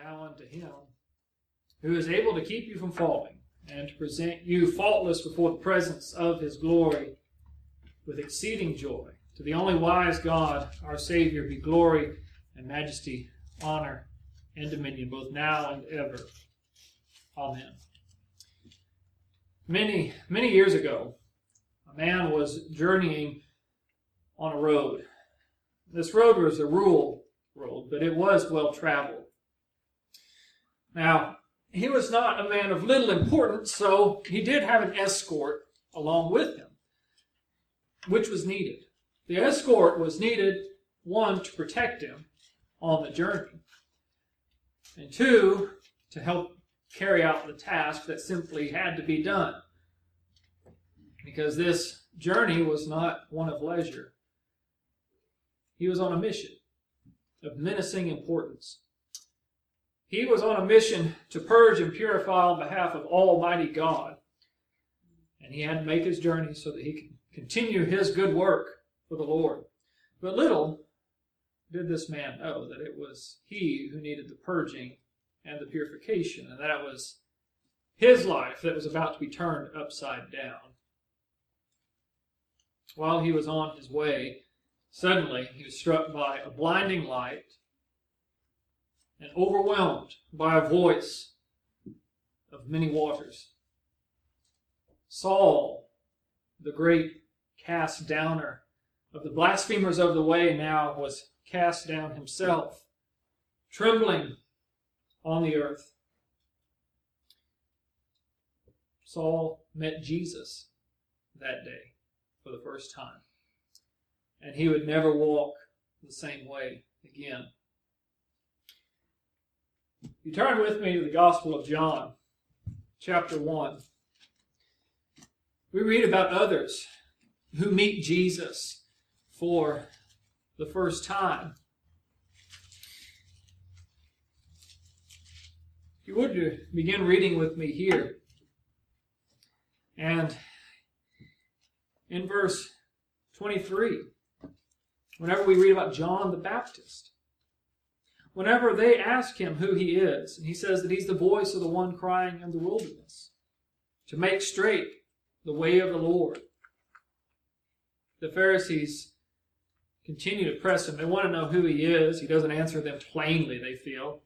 Now unto him who is able to keep you from falling, and to present you faultless before the presence of his glory with exceeding joy. To the only wise God, our Savior, be glory and majesty, honor, and dominion, both now and ever. Amen. Many years ago, a man was journeying on a road. This road was a rural road, but it was well traveled. Now, he was not a man of little importance, so he did have an escort along with him, which was needed. The escort was needed, one, to protect him on the journey, and two, to help carry out the task that simply had to be done, because this journey was not one of leisure. He was on a mission of menacing importance. He was on a mission to purge and purify on behalf of Almighty God, and he had to make his journey so that he could continue his good work for the Lord. But little did this man know that it was he who needed the purging and the purification, and that it was his life that was about to be turned upside down. While he was on his way, suddenly he was struck by a blinding light and overwhelmed by a voice of many waters. Saul, the great cast downer of the blasphemers of the way, now was cast down himself, trembling on the earth. Saul met Jesus that day for the first time, and he would never walk the same way again. You turn with me to the Gospel of John, chapter 1. We read about others who meet Jesus for the first time. If you would begin reading with me here. And in verse 23, whenever we read about John the Baptist, whenever they ask him who he is, and he says that he's the voice of the one crying in the wilderness, to make straight the way of the Lord. The Pharisees continue to press him. They want to know who he is. He doesn't answer them plainly, they feel.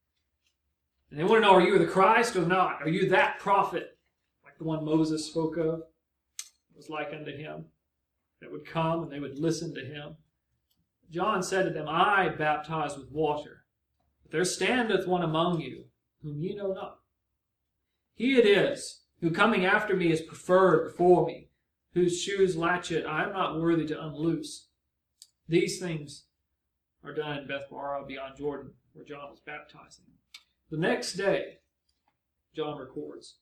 And they want to know, are you the Christ or not? Are you that prophet, like the one Moses spoke of? It was like unto him, that would come and they would listen to him. John said to them, I baptize with water, but there standeth one among you, whom ye know not. He it is, who coming after me is preferred before me, whose shoes latchet I am not worthy to unloose. These things are done in Bethbarah beyond Jordan, where John was baptizing. The next day, John records,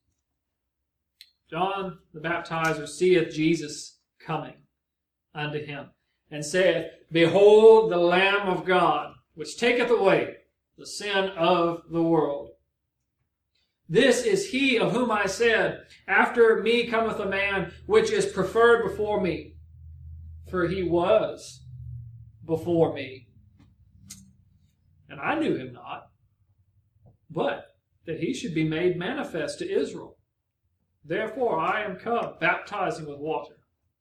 John the baptizer seeth Jesus coming unto him, and saith, Behold the Lamb of God, which taketh away the sin of the world. This is he of whom I said, After me cometh a man, which is preferred before me, for he was before me. And I knew him not, but that he should be made manifest to Israel. Therefore I am come, baptizing with water.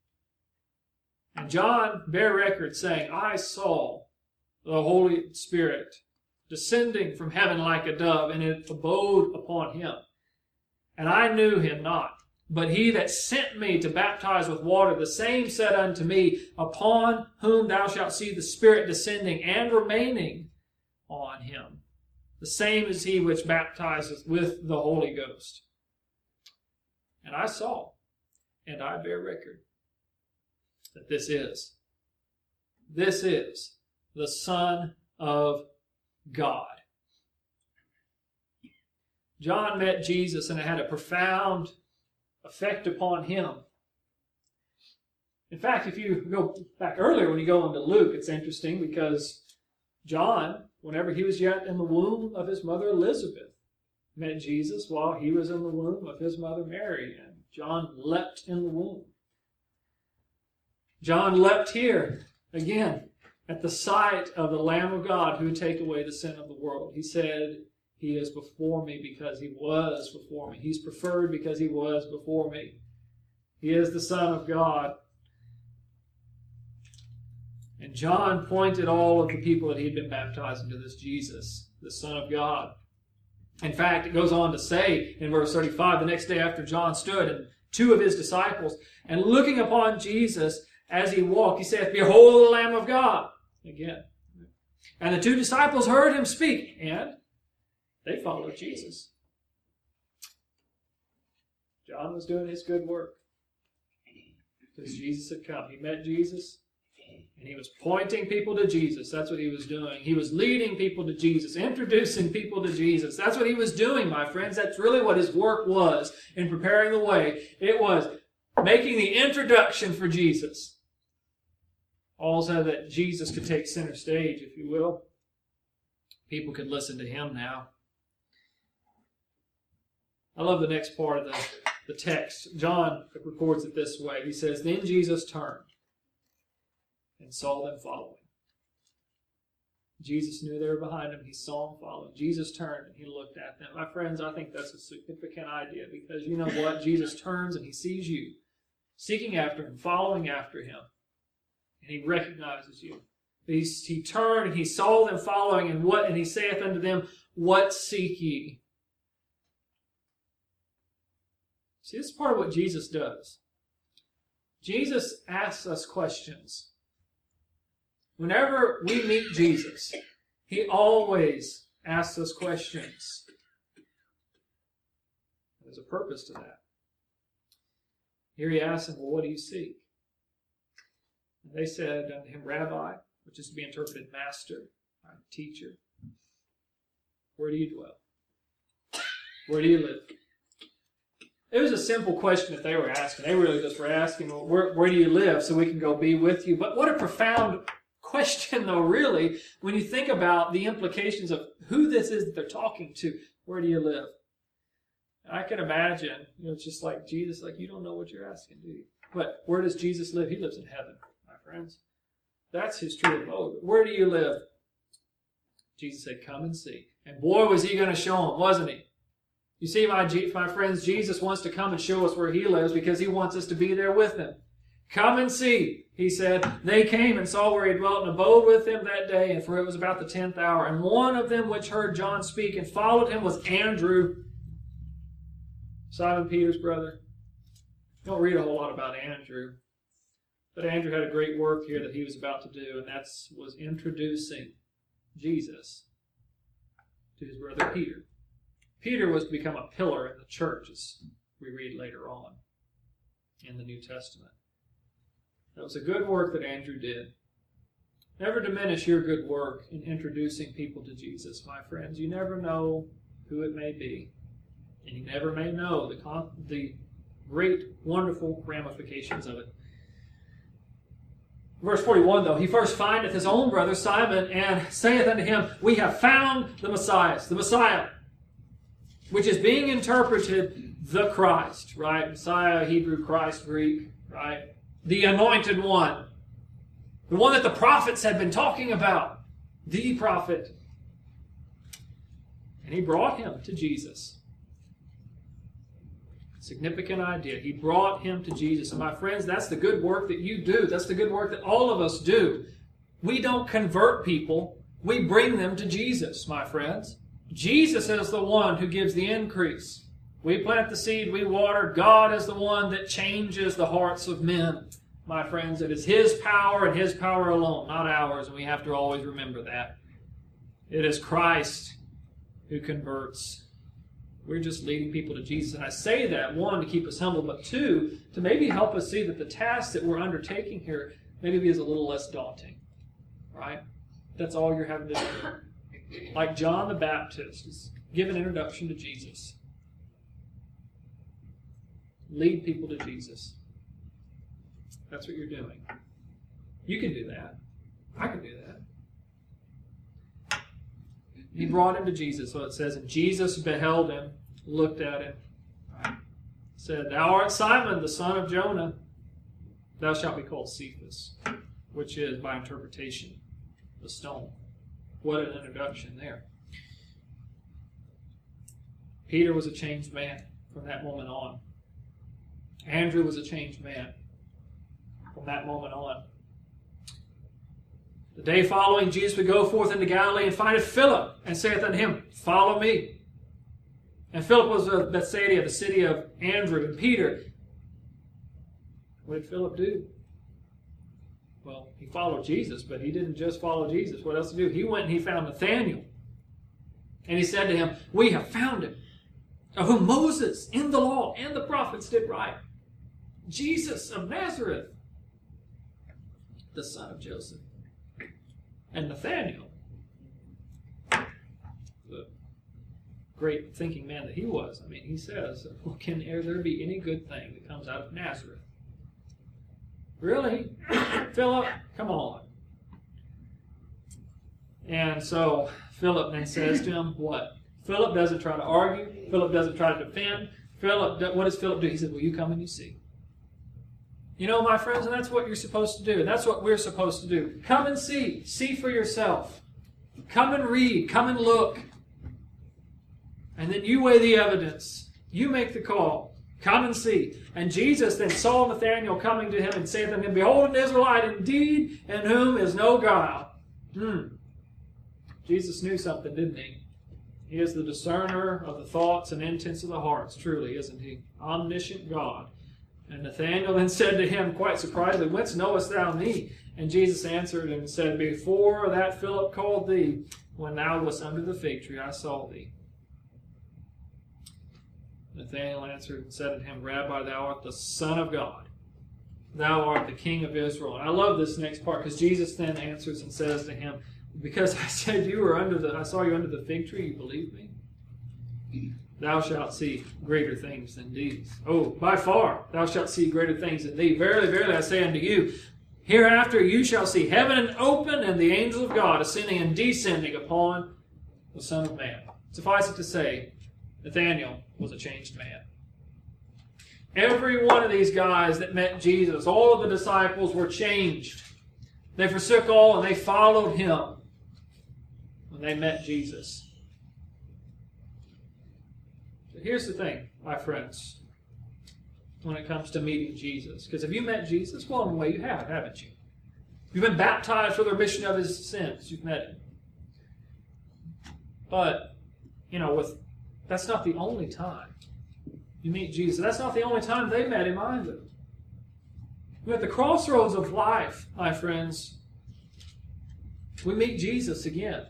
And John bare record, saying, I saw the Holy Spirit descending from heaven like a dove, and it abode upon him. And I knew him not. But he that sent me to baptize with water, the same said unto me, Upon whom thou shalt see the Spirit descending and remaining on him. The same is he which baptizeth with the Holy Ghost. And I saw, and I bear record, that this is the Son of God. John met Jesus, and it had a profound effect upon him. In fact, if you go back earlier, when you go into Luke, it's interesting because John, whenever he was yet in the womb of his mother Elizabeth, met Jesus while he was in the womb of his mother Mary, and John leapt in the womb. John leapt here again at the sight of the Lamb of God who would take away the sin of the world. He said, He is before me because He was before me. He's preferred because He was before me. He is the Son of God. And John pointed all of the people that he'd been baptizing to this Jesus, the Son of God. In fact, it goes on to say in verse 35, the next day after John stood, and two of his disciples, and looking upon Jesus as he walked, he saith, Behold the Lamb of God. Again. And the two disciples heard him speak, and they followed Jesus. John was doing his good work because Jesus had come. He met Jesus, and he was pointing people to Jesus. That's what he was doing. He was leading people to Jesus, introducing people to Jesus. That's what he was doing, my friends. That's really what his work was in preparing the way. It was making the introduction for Jesus. Also that Jesus could take center stage, if you will. People could listen to him now. I love the next part of the text. John records it this way. He says, Then Jesus turned and saw them following. Jesus knew they were behind him. He saw them following. Jesus turned and he looked at them. My friends, I think that's a significant idea because you know what? Jesus turns and he sees you, seeking after him, following after him. And he recognizes you. He turned and he saw them following, and he saith unto them, What seek ye? See, this is part of what Jesus does. Jesus asks us questions. Whenever we meet Jesus, he always asks us questions. There's a purpose to that. Here he asks them, Well, what do you seek? And they said unto him, Rabbi, which is to be interpreted master, teacher, where do you dwell? Where do you live? It was a simple question that they were asking. They really just were asking, well, where do you live so we can go be with you? But what a profound question, though, really, when you think about the implications of who this is that they're talking to. Where do you live? I can imagine, it's just like Jesus, like, you don't know what you're asking, do you? But where does Jesus live? He lives in heaven, my friends. That's his true abode. Where do you live? Jesus said, come and see. And boy, was he going to show them, wasn't he? You see, my friends, Jesus wants to come and show us where he lives because he wants us to be there with him. Come and see, he said. They came and saw where he dwelt and abode with him that day, and for it was about the 10th hour. And one of them which heard John speak and followed him was Andrew, Simon Peter's brother. You don't read a whole lot about Andrew. But Andrew had a great work here that he was about to do, and that was introducing Jesus to his brother Peter. Peter was to become a pillar in the church, as we read later on in the New Testament. That was a good work that Andrew did. Never diminish your good work in introducing people to Jesus, my friends. You never know who it may be, and you never may know the great, wonderful ramifications of it. Verse 41, though, he first findeth his own brother Simon, and saith unto him, We have found the Messiah, which is being interpreted the Christ, right? Messiah, Hebrew, Christ, Greek, right? The anointed one. The one that the prophets had been talking about. The prophet. And he brought him to Jesus. Significant idea. He brought him to Jesus. And my friends, that's the good work that you do. That's the good work that all of us do. We don't convert people. We bring them to Jesus, my friends. Jesus is the one who gives the increase. We plant the seed, we water. God is the one that changes the hearts of men. My friends, it is his power and his power alone, not ours, and we have to always remember that. It is Christ who converts. We're just leading people to Jesus. And I say that, one, to keep us humble, but two, to maybe help us see that the task that we're undertaking here maybe is a little less daunting. Right? That's all you're having to do. Like John the Baptist is give an introduction to Jesus. Lead people to Jesus. That's what you're doing. You can do that. I can do that. He brought him to Jesus. So it says, and Jesus beheld him, looked at him, said, Thou art Simon, the son of Jonah. Thou shalt be called Cephas, which is, by interpretation, the stone. What an introduction there. Peter was a changed man from that moment on. Andrew was a changed man from that moment on. The day following, Jesus would go forth into Galilee and findeth Philip, and saith unto him, Follow me. And Philip was of Bethsaida, the city of Andrew and Peter. What did Philip do? Well, he followed Jesus, but he didn't just follow Jesus. What else to do? He went and he found Nathanael. And he said to him, We have found him, of whom Moses in the law and the prophets did write. Jesus of Nazareth, the son of Joseph. And Nathanael, the great thinking man that he was, he says, well, can there be any good thing that comes out of Nazareth? Really? Philip? Come on. And so Philip then says to him, what? Philip doesn't try to argue. Philip doesn't try to defend. What does Philip do? He said, Will you come and you see? You know, my friends, and that's what you're supposed to do. And that's what we're supposed to do. Come and see. See for yourself. Come and read. Come and look. And then you weigh the evidence. You make the call. Come and see. And Jesus then saw Nathanael coming to him and saith unto him, Behold, an Israelite indeed, in whom is no guile. Jesus knew something, didn't he? He is the discerner of the thoughts and intents of the hearts, truly, isn't he? Omniscient God. And Nathanael then said to him, quite surprisingly, Whence knowest thou me? And Jesus answered and said, Before that Philip called thee, when thou wast under the fig tree, I saw thee. Nathanael answered and said unto him, Rabbi, thou art the Son of God. Thou art the King of Israel. And I love this next part, because Jesus then answers and says to him, Because I said I saw you under the fig tree, you believe me? Thou shalt see greater things than these. Oh, by far thou shalt see greater things than these. Verily, verily, I say unto you, hereafter you shall see heaven open and the angels of God ascending and descending upon the Son of Man. Suffice it to say, Nathanael was a changed man. Every one of these guys that met Jesus, all of the disciples were changed. They forsook all and they followed him when they met Jesus. But here's the thing, my friends, when it comes to meeting Jesus. Because have you met Jesus? Well, in a way you have, haven't you? You've been baptized for the remission of his sins. You've met him. But, that's not the only time you meet Jesus. That's not the only time they met him either. We're at the crossroads of life, my friends. We meet Jesus again.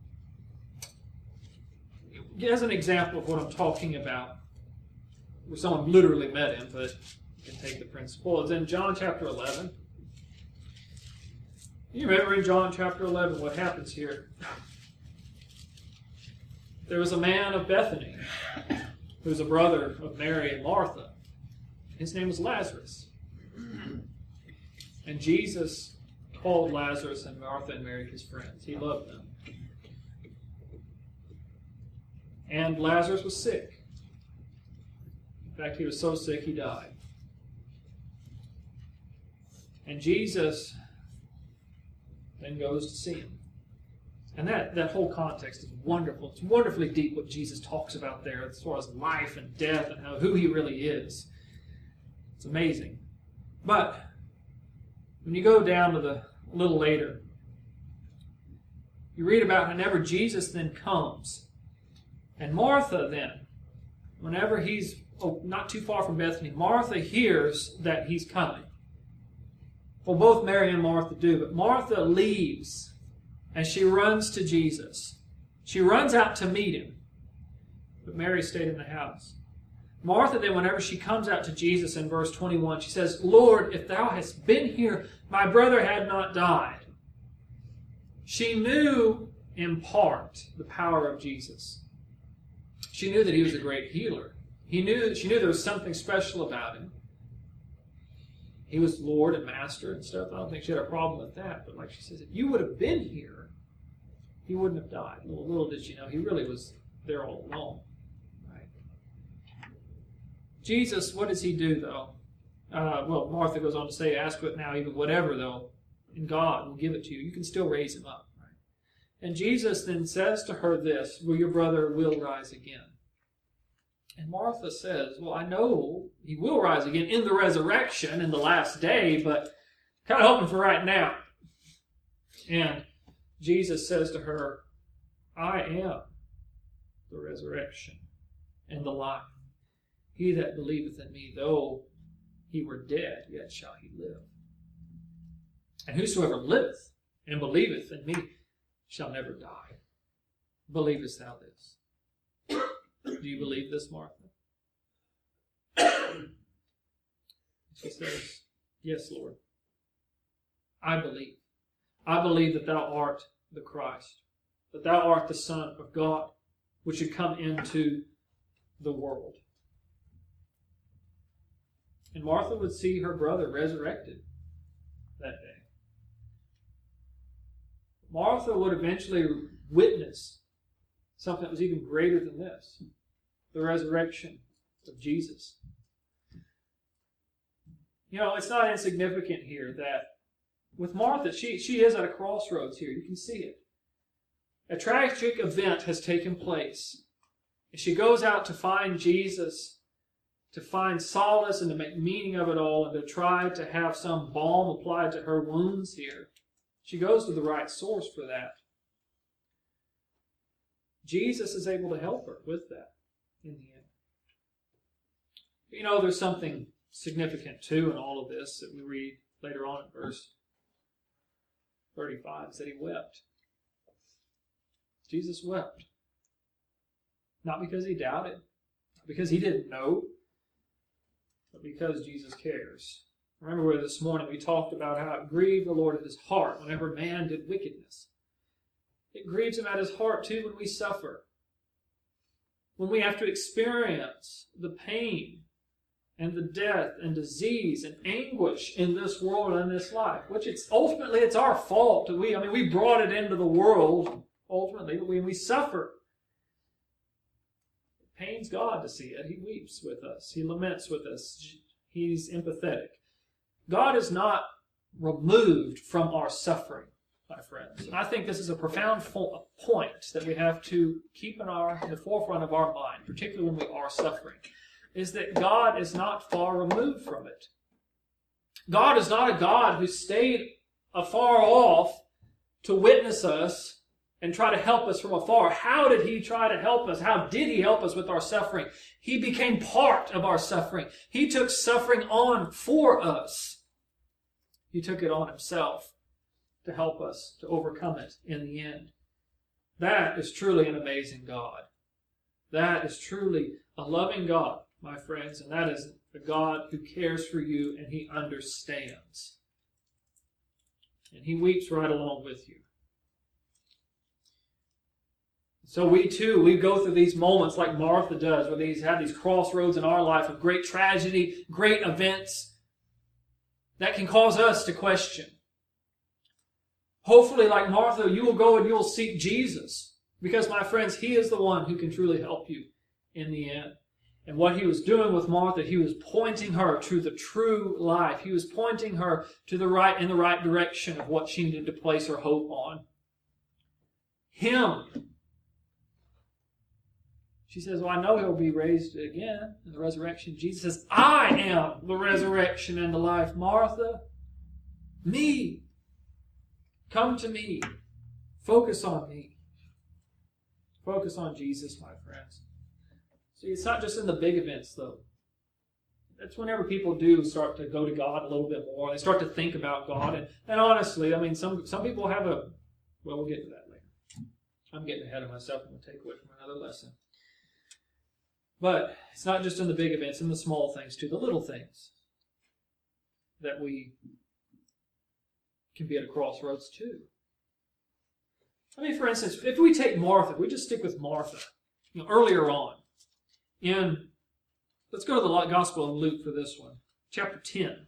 As an example of what I'm talking about, where someone literally met him, but you can take the principle, is in John chapter 11. You remember in John chapter 11 what happens here? There was a man of Bethany who was a brother of Mary and Martha. His name was Lazarus. And Jesus called Lazarus and Martha and Mary his friends. He loved them. And Lazarus was sick. In fact, he was so sick he died. And Jesus then goes to see him. And that whole context is wonderful. It's wonderfully deep what Jesus talks about there as far as life and death and who he really is. It's amazing. But when you go down to a little later, you read about whenever Jesus then comes. And Martha then, whenever he's not too far from Bethany, Martha hears that he's coming. Well, both Mary and Martha do, but Martha leaves and she runs to Jesus. She runs out to meet him, but Mary stayed in the house. Martha then, whenever she comes out to Jesus in verse 21, she says, Lord, if thou hadst been here, my brother had not died. She knew in part the power of Jesus. She knew that he was a great healer. She knew there was something special about him. He was Lord and Master and stuff. I don't think she had a problem with that. But like she says, if you would have been here, he wouldn't have died. Little did she know, he really was there all along. Right? Jesus, what does he do, though? Martha goes on to say, ask it now, even whatever, though, and God will give it to you. You can still raise him up. Right? And Jesus then says to her this, well, your brother will rise again. And Martha says, well, I know he will rise again in the resurrection in the last day, but kind of hoping for right now. And Jesus says to her, I am the resurrection and the life. He that believeth in me, though he were dead, yet shall he live. And whosoever liveth and believeth in me shall never die. Believest thou this? Do you believe this, Martha? She says, yes, Lord. I believe. I believe that thou art the Christ, that thou art the Son of God, which should come into the world. And Martha would see her brother resurrected that day. Martha would eventually witness something that was even greater than this, the resurrection of Jesus. You know, it's not insignificant here that with Martha, she is at a crossroads here. You can see it. A tragic event has taken place. She goes out to find Jesus, to find solace and to make meaning of it all, and to try to have some balm applied to her wounds here. She goes to the right source for that. Jesus is able to help her with that in the end. You know, there's something significant too in all of this that we read later on in verse 35, is that he wept. Jesus wept. Not because he doubted, not because he didn't know, but because Jesus cares. Remember where this morning we talked about how it grieved the Lord at his heart whenever man did wickedness. It grieves him at his heart too when we suffer. When we have to experience the pain and the death and disease and anguish in this world and in this life, which ultimately it's our fault. We brought it into the world ultimately, but we suffer. It pains God to see it. He weeps with us. He laments with us. He's empathetic. God is not removed from our suffering, my friends. And I think this is a profound point that we have to keep in the forefront of our mind, particularly when we are suffering, is that God is not far removed from it. God is not a God who stayed afar off to witness us and try to help us from afar. How did he try to help us? How did he help us with our suffering? He became part of our suffering. He took suffering on for us. He took it on himself to help us to overcome it in the end. That is truly an amazing God. That is truly a loving God, my friends, and that is a God who cares for you and he understands. And he weeps right along with you. So we go through these moments like Martha does, where we have these crossroads in our life of great tragedy, great events that can cause us to question. Hopefully, like Martha, you will go and you will seek Jesus. Because, my friends, he is the one who can truly help you in the end. And what he was doing with Martha, he was pointing her to the true life. He was pointing her to the right direction of what she needed to place her hope on. Him. She says, well, I know he'll be raised again in the resurrection. Jesus says, I am the resurrection and the life. Martha, me. Come to me. Focus on me. Focus on Jesus, my friends. See, it's not just in the big events, though. That's whenever people do start to go to God a little bit more. They start to think about God. And honestly, some people have we'll get to that later. I'm getting ahead of myself. I'm going to take away from another lesson. But it's not just in the big events, in the small things too, the little things that we can be at a crossroads too. For instance, if we take Martha, we just stick with Martha, earlier on. Let's go to the Gospel of Luke for this one, chapter 10.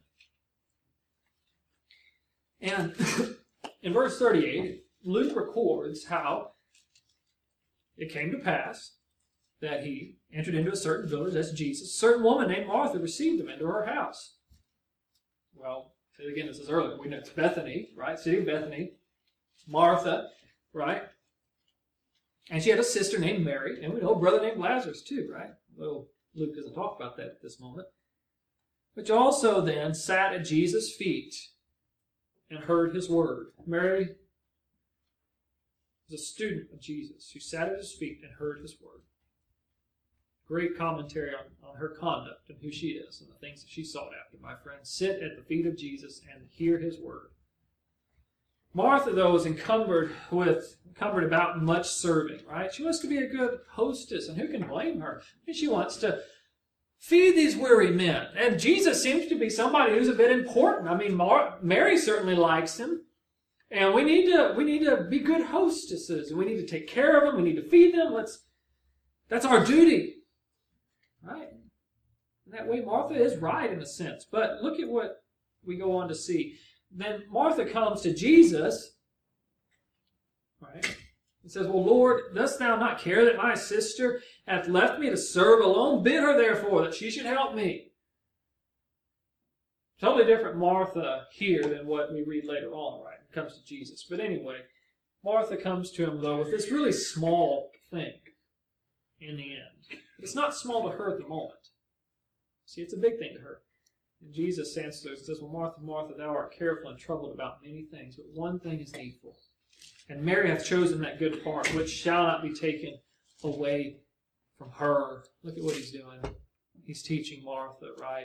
And in verse 38, Luke records how it came to pass that he entered into a certain village, that's Jesus. A certain woman named Martha received him into her house. Well, again, this is earlier. We know it's Bethany, right? City of Bethany. Martha, right? And she had a sister named Mary, and we know a brother named Lazarus too, right? Well, Luke doesn't talk about that at this moment. Which also then sat at Jesus' feet and heard his word. Mary was a student of Jesus who sat at his feet and heard his word. Great commentary on her conduct and who she is and the things that she sought after, my friends. Sit at the feet of Jesus and hear his word. Martha, though, was encumbered about much serving, right? She wants to be a good hostess, and who can blame her? And she wants to feed these weary men. And Jesus seems to be somebody who's a bit important. I mean, Mary certainly likes him. And we need to be good hostesses. And we need to take care of them. We need to feed them. That's our duty. Right? And that way Martha is right in a sense. But look at what we go on to see. Then Martha comes to Jesus. Right? He says, well, Lord, dost thou not care that my sister hath left me to serve alone? Bid her therefore that she should help me. Totally different Martha here than what we read later on, right? It comes to Jesus. But anyway, Martha comes to him, though, with this really small thing in the end. It's not small to her at the moment. See, it's a big thing to her. And Jesus answers and says, well, Martha, Martha, thou art careful and troubled about many things, but one thing is needful. And Mary hath chosen that good part, which shall not be taken away from her. Look at what he's doing. He's teaching Martha, right?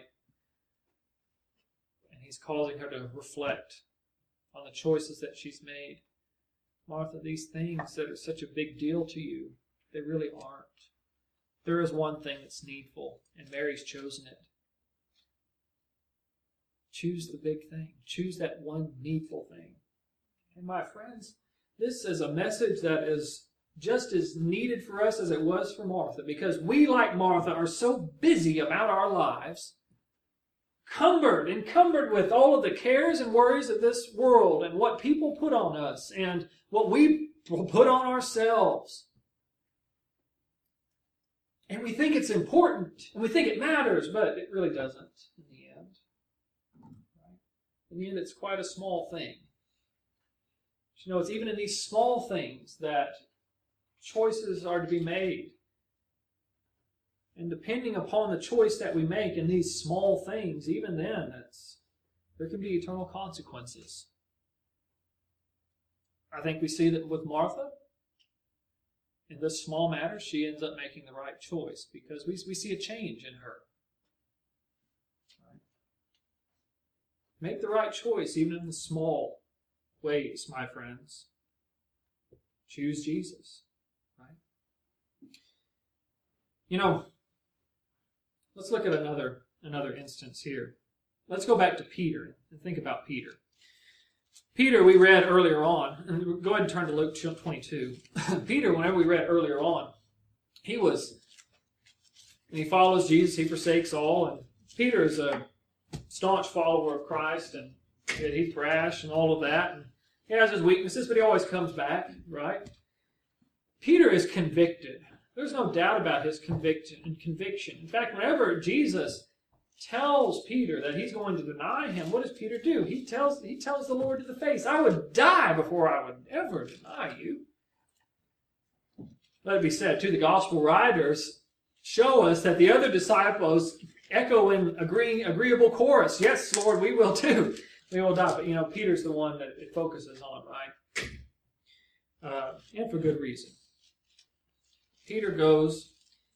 And he's causing her to reflect on the choices that she's made. Martha, these things that are such a big deal to you, they really aren't. There is one thing that's needful, and Mary's chosen it. Choose the big thing. Choose that one needful thing. And my friends, this is a message that is just as needed for us as it was for Martha, because we, like Martha, are so busy about our lives, encumbered with all of the cares and worries of this world and what people put on us and what we put on ourselves. And we think it's important, and we think it matters, but it really doesn't in the end. Right? In the end, it's quite a small thing. You know, it's even in these small things that choices are to be made. And depending upon the choice that we make in these small things, even then, there can be eternal consequences. I think we see that with Martha. In this small matter, she ends up making the right choice because we see a change in her. Right? Make the right choice even in the small ways, my friends. Choose Jesus. Right? You know, let's look at another instance here. Let's go back to Peter and think about Peter. Peter, we read earlier on, and go ahead and turn to Luke 22. Peter, whenever we read earlier on, he follows Jesus, he forsakes all, and Peter is a staunch follower of Christ, and he's brash and all of that, and he has his weaknesses, but he always comes back, right? Peter is convicted. There's no doubt about his conviction. In fact, whenever Jesus tells Peter that he's going to deny him, what does Peter do? He tells the Lord to the face, I would die before I would ever deny you. Let it be said, too, the gospel writers show us that the other disciples echo in agreeable chorus, yes, Lord, we will too. We will die. But, Peter's the one that it focuses on, right? And for good reason. Peter goes,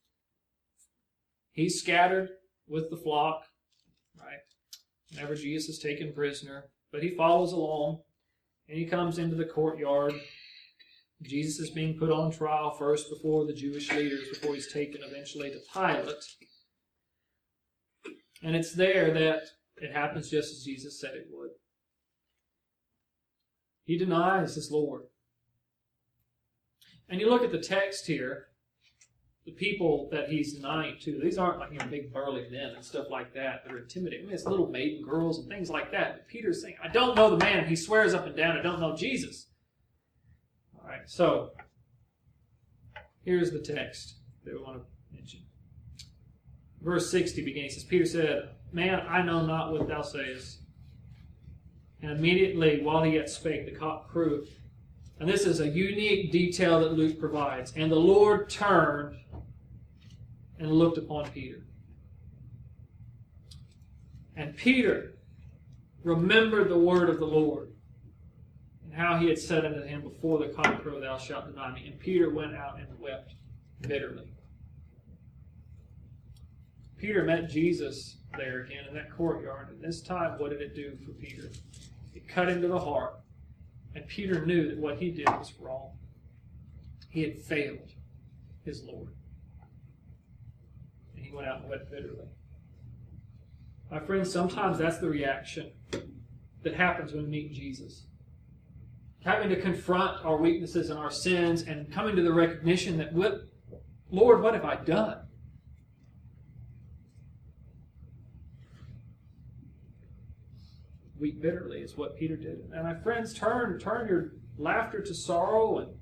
he's scattered with the flock, right? Whenever Jesus is taken prisoner. But he follows along, and he comes into the courtyard. Jesus is being put on trial first before the Jewish leaders, before he's taken eventually to Pilate. And it's there that it happens just as Jesus said it would. He denies his Lord. And you look at the text here, the people that he's denying to, these aren't like big burly men and stuff like that. They're intimidating. It's little maiden girls and things like that. But Peter's saying, I don't know the man. He swears up and down, I don't know Jesus. All right, so here's the text that we want to mention. Verse 60 begins. He says, Peter said, Man, I know not what thou sayest. And immediately, while he yet spake, the cock crew And this is a unique detail that Luke provides. And the Lord turned and looked upon Peter. And Peter remembered the word of the Lord, and how he had said unto him, before the cock crow thou shalt deny me. And Peter went out and wept bitterly. Peter met Jesus there again in that courtyard. And this time, what did it do for Peter? It cut him to the heart. And Peter knew that what he did was wrong. He had failed his Lord. And he went out and wept bitterly. My friends, sometimes that's the reaction that happens when we meet Jesus. Having to confront our weaknesses and our sins and coming to the recognition that, Lord, what have I done? Weep bitterly is what Peter did. And my friends, turn your laughter to sorrow, and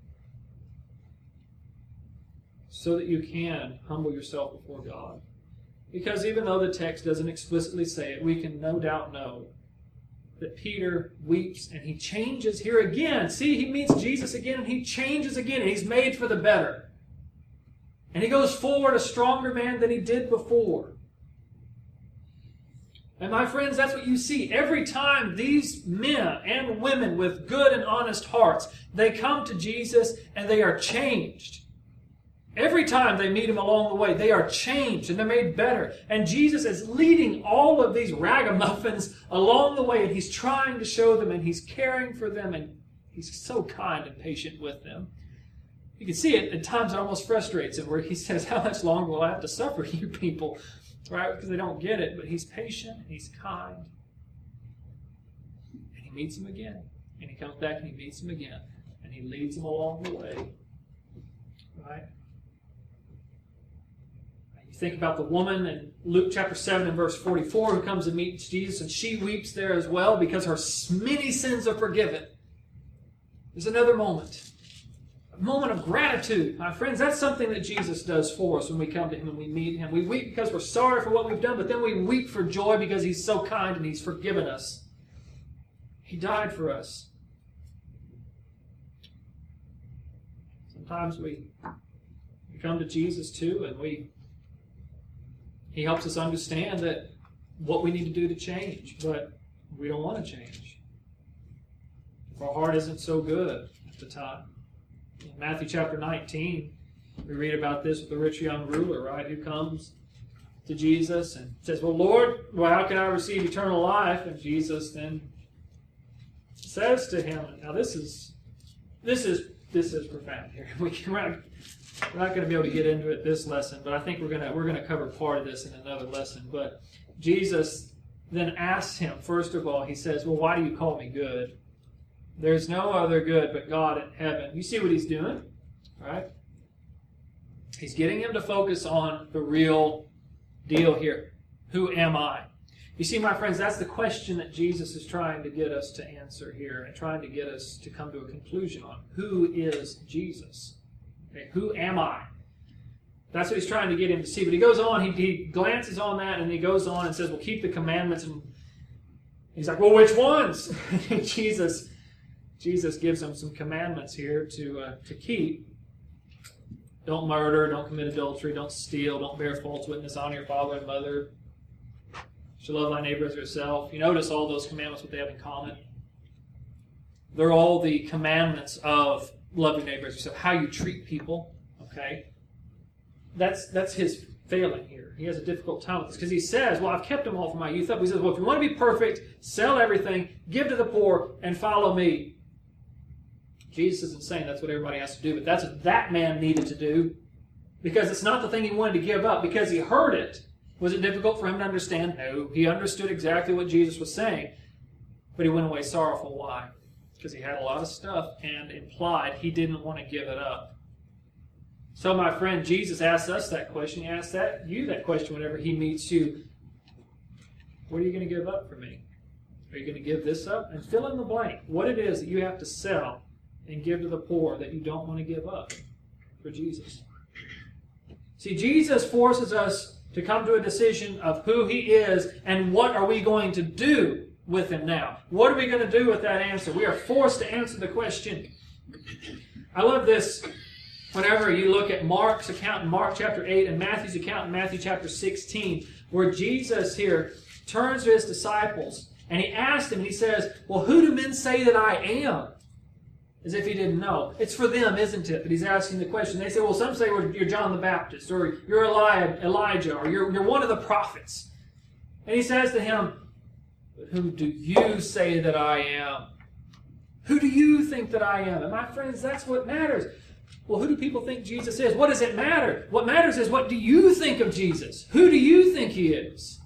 so that you can humble yourself before God. Because even though the text doesn't explicitly say it, we can no doubt know that Peter weeps and he changes here again. See, he meets Jesus again and he changes again, and he's made for the better. And he goes forward a stronger man than he did before. And my friends, that's what you see. Every time these men and women with good and honest hearts, they come to Jesus and they are changed. Every time they meet him along the way, they are changed and they're made better. And Jesus is leading all of these ragamuffins along the way, and he's trying to show them, and he's caring for them, and he's so kind and patient with them. You can see it at times. It almost frustrates him, where he says, how much longer will I have to suffer you people? Right? Because they don't get it. But he's patient and he's kind. And he meets them again. And he comes back and he meets them again. And he leads them along the way. Right? You think about the woman in Luke chapter 7 and verse 44 who comes and meets Jesus, and she weeps there as well because her many sins are forgiven. There's another moment. A moment of gratitude. My friends, that's something that Jesus does for us when we come to him and we meet him. We weep because we're sorry for what we've done, but then we weep for joy because he's so kind and he's forgiven us. He died for us. Sometimes we come to Jesus too, and he helps us understand that what we need to do to change, but we don't want to change. If our heart isn't so good at the time. In Matthew chapter 19, we read about this with the rich young ruler, right, who comes to Jesus and says, well, Lord, how can I receive eternal life? And Jesus then says to him, now this is profound here. We're not going to be able to get into it this lesson, but I think we're going to cover part of this in another lesson. But Jesus then asks him, first of all, he says, well, why do you call me good? There's no other good but God in heaven. You see what he's doing, right? He's getting him to focus on the real deal here. Who am I? You see, my friends, that's the question that Jesus is trying to get us to answer here and trying to get us to come to a conclusion on. Who is Jesus? Okay, who am I? That's what he's trying to get him to see. But he goes on, he glances on that, and he goes on and says, well, keep the commandments. And he's like, well, which ones? Jesus gives him some commandments here to keep. Don't murder, don't commit adultery, don't steal, don't bear false witness, honor your father and mother. You shall love thy neighbor as yourself. You notice all those commandments, what they have in common. They're all the commandments of love your neighbor as yourself, how you treat people. Okay? That's his failing here. He has a difficult time with this because he says, well, I've kept them all from my youth up. He says, well, if you want to be perfect, sell everything, give to the poor, and follow me. Jesus isn't saying that's what everybody has to do, but that's what that man needed to do because it's not the thing he wanted to give up because he heard it. Was it difficult for him to understand? No. He understood exactly what Jesus was saying, but he went away sorrowful. Why? Because he had a lot of stuff and implied he didn't want to give it up. So, my friend, Jesus asks us that question. He asks you that question whenever he meets you. What are you going to give up for me? Are you going to give this up? And fill in the blank. What it is that you have to sell and give to the poor that you don't want to give up for Jesus. See, Jesus forces us to come to a decision of who he is and what are we going to do with him now. What are we going to do with that answer? We are forced to answer the question, I love this whenever you look at Mark's account in Mark chapter 8 and Matthew's account in Matthew chapter 16, where Jesus here turns to his disciples and he asks them, and he says, well, who do men say that I am? As if he didn't know. It's for them, isn't it, that he's asking the question. They say, well, some say you're John the Baptist, or you're Elijah, or you're one of the prophets. And he says to him, but who do you say that I am? Who do you think that I am? And my friends, that's what matters. Well, who do people think Jesus is? What does it matter? What matters is, what do you think of Jesus? Who do you think he is?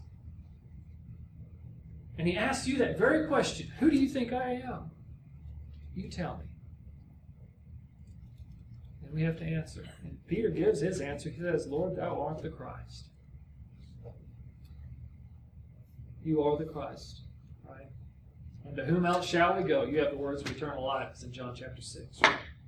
And he asks you that very question. Who do you think I am? You tell me. And we have to answer. And Peter gives his answer. He says, Lord, thou art the Christ. You are the Christ. Right? And to whom else shall we go? You have the words of eternal life. It's in John chapter 6.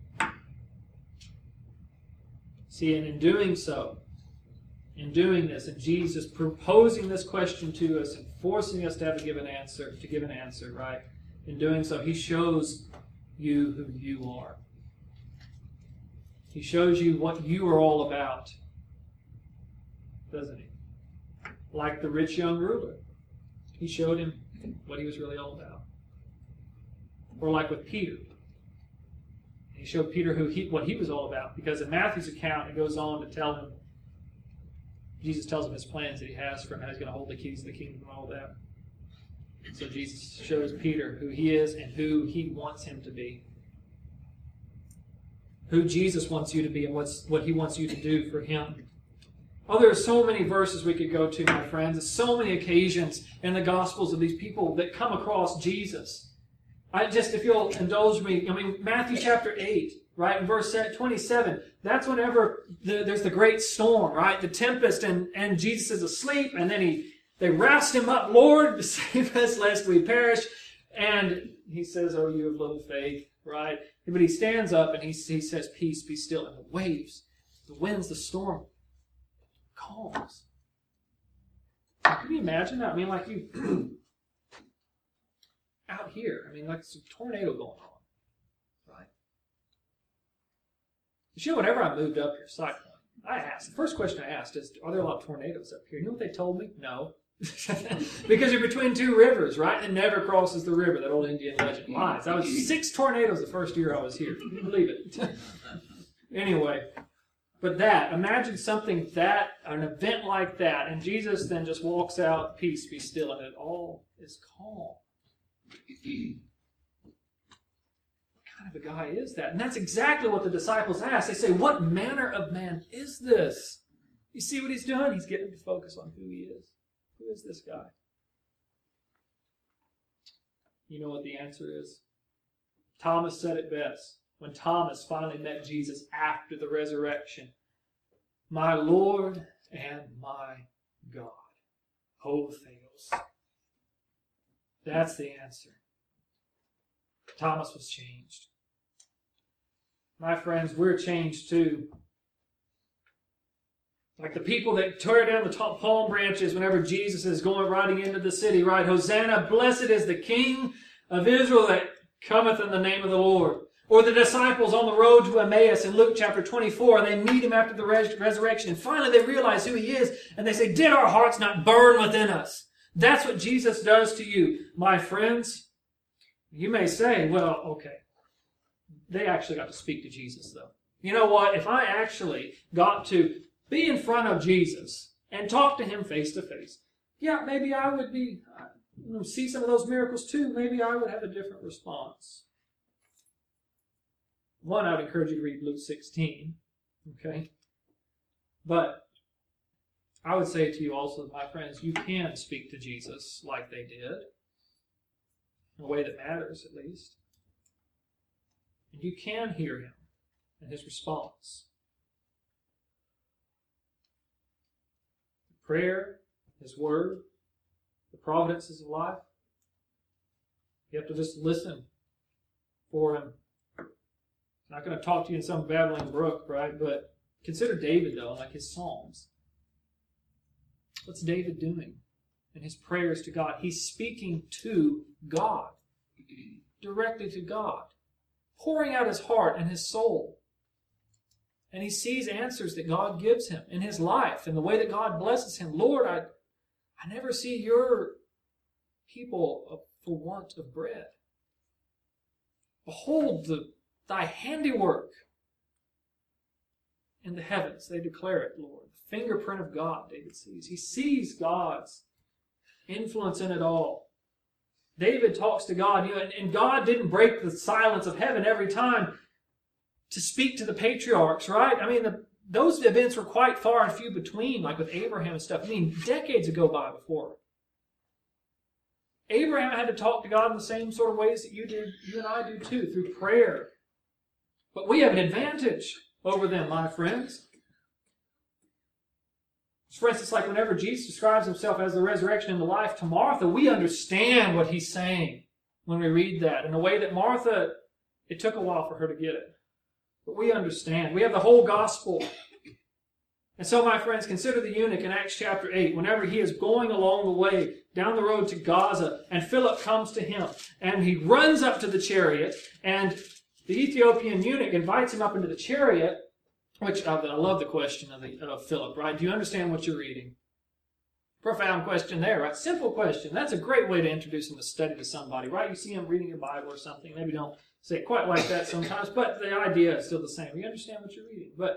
See, and in doing so, in doing this, and Jesus proposing this question to us and forcing us to give an answer, right? In doing so, he shows you who you are. He shows you what you are all about, doesn't he? Like the rich young ruler. He showed him what he was really all about. Or like with Peter. He showed Peter what he was all about. Because in Matthew's account, it goes on to tell him, Jesus tells him his plans that he has for him, how he's going to hold the keys of the kingdom and all that. So Jesus shows Peter who he is and who he wants him to be. Who Jesus wants you to be and what he wants you to do for him. Oh, there are so many verses we could go to, my friends. There's so many occasions in the Gospels of these people that come across Jesus. If you'll indulge me, Matthew chapter 8, right, in verse 27, that's whenever there's the great storm, right, the tempest, and Jesus is asleep, and then they roused him up, Lord, save us lest we perish, and he says, oh, you of little faith, right, but he stands up and he says, peace, be still, and the waves, the winds, the storm, calms. Can you imagine that? Like you... out here, like some tornado going on, right? Whenever I moved up here, cycling, the first question I asked is, are there a lot of tornadoes up here? You know what they told me? No. Because you're between two rivers, right? It never crosses the river, that old Indian legend lies. I was 6 tornadoes the first year I was here. Can you believe it? Anyway, but imagine something an event like that, and Jesus then just walks out, peace, be still, and it all is calm. What kind of a guy is that? And that's exactly what the disciples ask. They say, what manner of man is this? You see what he's doing? He's getting to focus on who he is. Who is this guy? You know what the answer is? Thomas said it best. When Thomas finally met Jesus after the resurrection, my Lord and my God. Ho Theos. That's the answer. Thomas was changed. My friends, we're changed too. Like the people that tear down the palm branches whenever Jesus is riding into the city, right? Hosanna, blessed is the King of Israel that cometh in the name of the Lord. Or the disciples on the road to Emmaus in Luke chapter 24, and they meet him after the resurrection, and finally they realize who he is, and they say, did our hearts not burn within us? That's what Jesus does to you. My friends, you may say, well, okay, they actually got to speak to Jesus, though. You know what? If I actually got to be in front of Jesus and talk to him face to face, yeah, maybe I would see some of those miracles too. Maybe I would have a different response. One, I would encourage you to read Luke 16, okay? But I would say to you also, my friends, you can speak to Jesus like they did, in a way that matters at least. And you can hear him and his response. Prayer, his word, the providences of life. You have to just listen for him. I'm not going to talk to you in some babbling brook, right? But consider David, though, like his Psalms. What's David doing in his prayers to God? He's speaking to God, directly to God. pouring out his heart and his soul. And he sees answers that God gives him in his life and the way that God blesses him. Lord, I never see your people for want of bread. Behold thy handiwork in the heavens. They declare it, Lord. The fingerprint of God, David sees. He sees God's influence in it all. David talks to God, and God didn't break the silence of heaven every time to speak to the patriarchs, right? I mean, those events were quite far and few between, like with Abraham and stuff. I mean, decades ago by before. Abraham had to talk to God in the same sort of ways that you and I do too, through prayer. But we have an advantage over them, my friends. For instance, like whenever Jesus describes himself as the resurrection and the life to Martha, we understand what he's saying when we read that. In a way that Martha, it took a while for her to get it. But we understand. We have the whole gospel. And so, my friends, consider the eunuch in Acts chapter 8. Whenever he is going along the way down the road to Gaza, and Philip comes to him, and he runs up to the chariot, and the Ethiopian eunuch invites him up into the chariot, which I love the question of Philip, right? Do you understand what you're reading? Profound question there, right? Simple question. That's a great way to introduce him to study to somebody, right? You see him reading your Bible or something. Maybe don't say it quite like that sometimes, but the idea is still the same. You understand what you're reading. But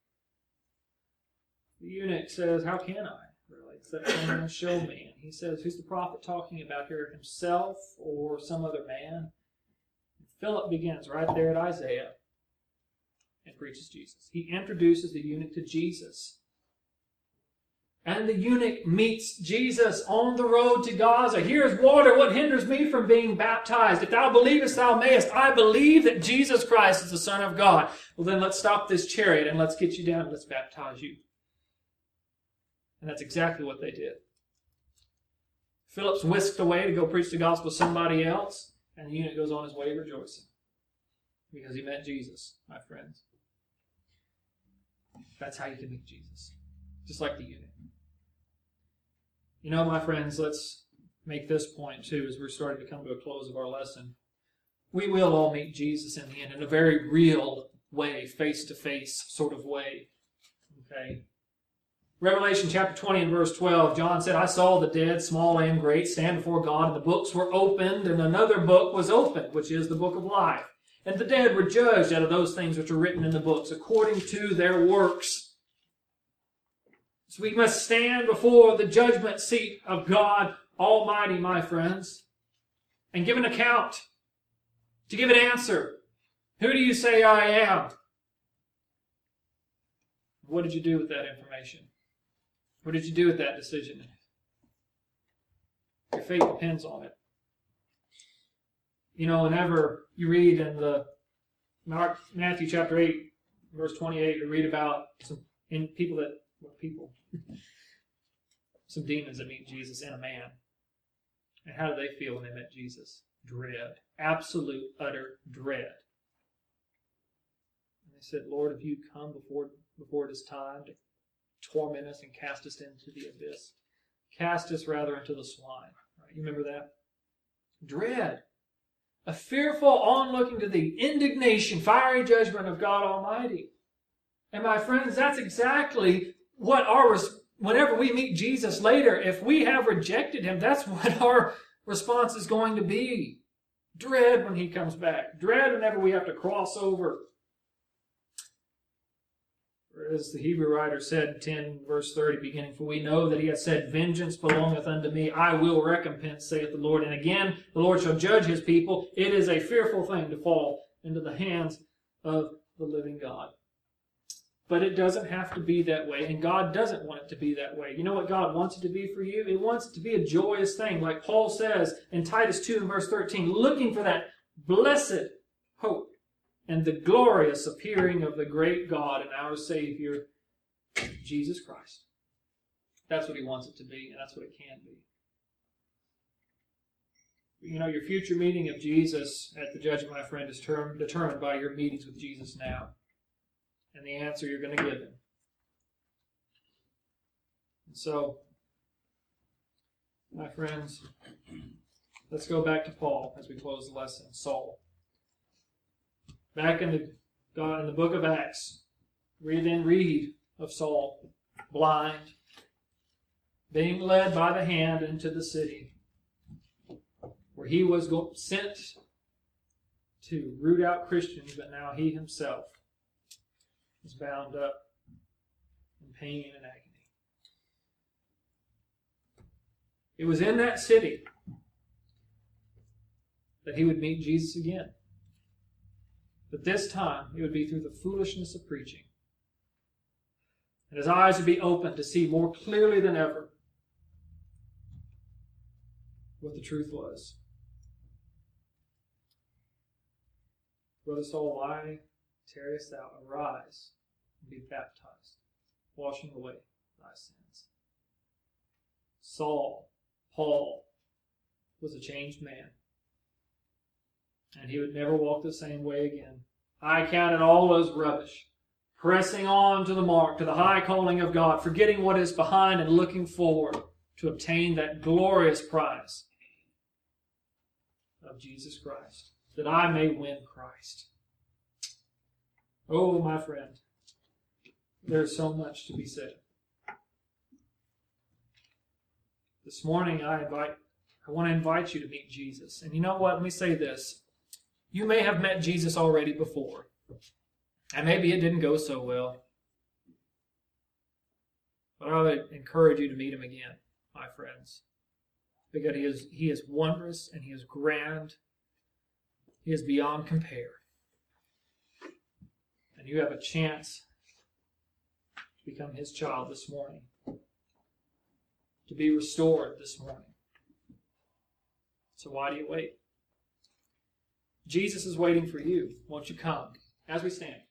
the eunuch says, how can I? Really? Except someone show me. And he says, who's the prophet talking about here? Himself or some other man? And Philip begins right there at Isaiah and preaches Jesus. He introduces the eunuch to Jesus. And the eunuch meets Jesus on the road to Gaza. Here's water. What hinders me from being baptized? If thou believest, thou mayest. I believe that Jesus Christ is the Son of God. Well, then let's stop this chariot and let's get you down and let's baptize you. And that's exactly what they did. Philip's whisked away to go preach the gospel to somebody else, and the eunuch goes on his way rejoicing. Because he met Jesus, my friends. That's how you can meet Jesus. Just like the eunuch. You know, my friends, let's make this point too as we're starting to come to a close of our lesson. We will all meet Jesus in the end in a very real way, face-to-face sort of way. Okay? Revelation chapter 20 and verse 12, John said, I saw the dead, small and great, stand before God, and the books were opened, and another book was opened, which is the book of life. And the dead were judged out of those things which are written in the books, according to their works. So we must stand before the judgment seat of God Almighty, my friends, and give an account, to give an answer. Who do you say I am? What did you do with that information? What did you do with that decision? Your fate depends on it. You know, whenever you read in the Matthew chapter 8, verse 28, you read about some demons that meet Jesus in a man. And how did they feel when they met Jesus? Dread. Absolute, utter dread. And they said, Lord, have you come before it is time to torment us and cast us into the abyss? Cast us rather into the swine. Right? You remember that? Dread. A fearful onlooking to the indignation, fiery judgment of God Almighty. And my friends, that's exactly what whenever we meet Jesus later, if we have rejected him, that's what our response is going to be. Dread when he comes back. Dread whenever we have to cross over. Or as the Hebrew writer said, 10 verse 30 beginning, for we know that he has said, vengeance belongeth unto me, I will recompense, saith the Lord. And again, the Lord shall judge his people. It is a fearful thing to fall into the hands of the living God. But it doesn't have to be that way, and God doesn't want it to be that way. You know what God wants it to be for you? He wants it to be a joyous thing, like Paul says in Titus 2 and verse 13, looking for that blessed hope and the glorious appearing of the great God and our Savior, Jesus Christ. That's what he wants it to be, and that's what it can be. You know, your future meeting of Jesus at the judgment, my friend, is determined by your meetings with Jesus now. And the answer you're going to give him. And so, my friends, let's go back to Paul as we close the lesson. Saul. Back in the book of Acts, we then read of Saul, blind, being led by the hand into the city, where he was sent to root out Christians, but now he himself is bound up in pain and agony. It was in that city that he would meet Jesus again. But this time, it would be through the foolishness of preaching. And his eyes would be opened to see more clearly than ever what the truth was. Brother Saul, why tarriest thou? Arise and be baptized, washing away thy sins. Paul, was a changed man. And he would never walk the same way again. I count it all as rubbish, pressing on to the mark, to the high calling of God, forgetting what is behind and looking forward to obtain that glorious prize of Jesus Christ, that I may win Christ. Oh, my friend, there's so much to be said. This morning, I want to invite you to meet Jesus. And you know what? Let me say this. You may have met Jesus already before, and maybe it didn't go so well. But I would encourage you to meet him again, my friends, because he is wondrous and he is grand. He is beyond compare. And you have a chance to become his child this morning, to be restored this morning. So why do you wait? Jesus is waiting for you. Won't you come as we stand?